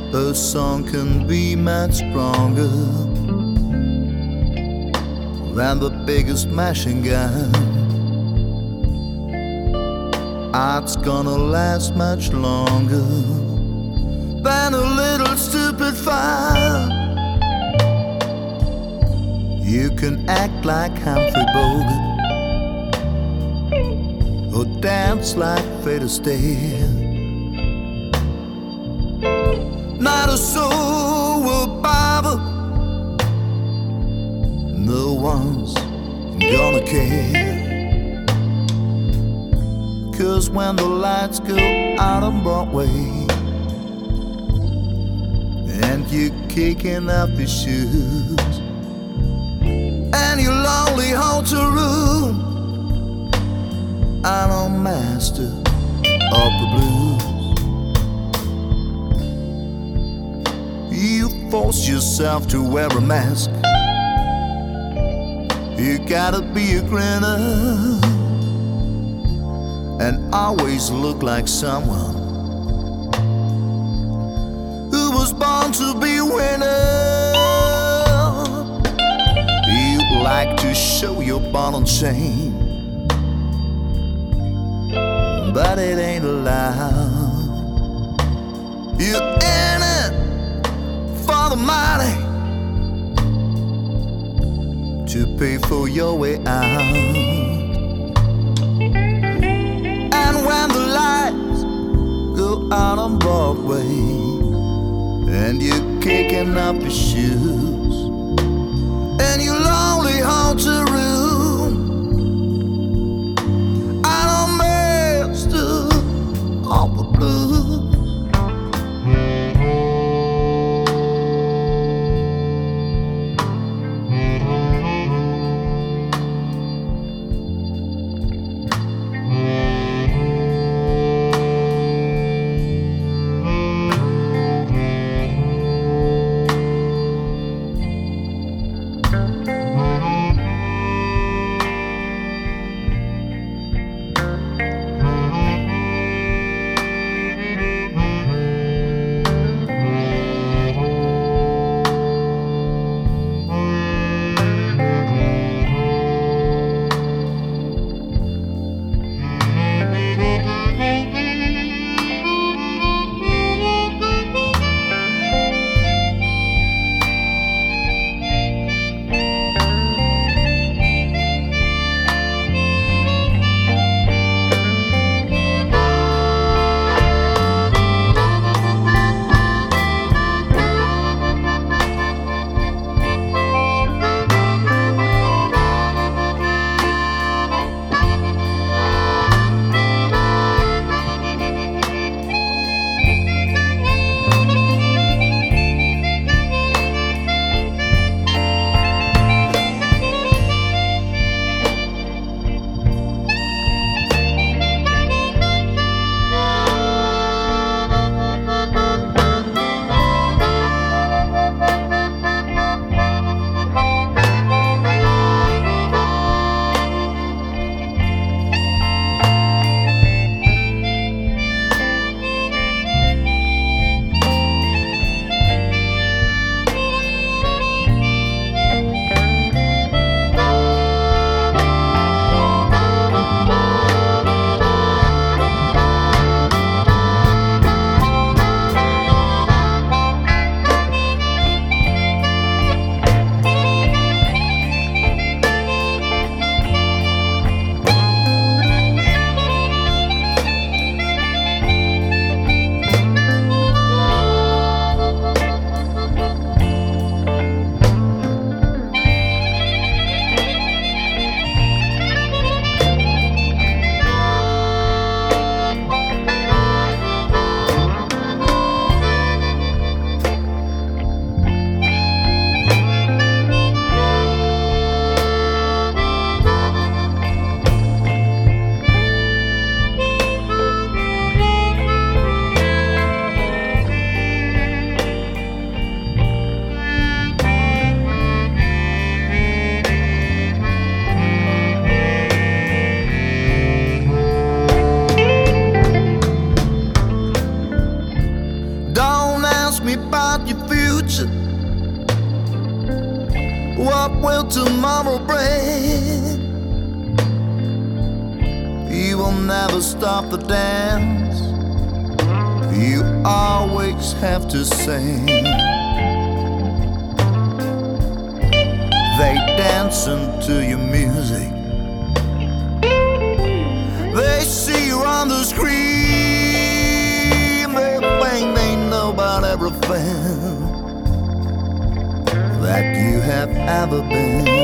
a song can be much stronger than the biggest machine gun. Art's gonna last much longer than a little stupid fire. You can act like Humphrey Bogart or dance like Fred Astaire. Not a soul will bother, no one's gonna care. 'Cause when the lights go out on Broadway and you're kicking up your shoes and your lonely hotel room, I'm a master of the blues. You force yourself to wear a mask. You gotta be a grinner and always look like someone who was born to be a winner. You like to show your ball and chain, but it ain't allowed. You're in it for the money, to pay for your way out. And when the lights go out on Broadway and you're kicking up your shoes and your lonely hotel room, I'm a master of the blues. about your future. What will tomorrow bring? You will never stop the dance. You always have to sing. They dancing to your music. They see you on the screen. They think they know about everything that you have ever been.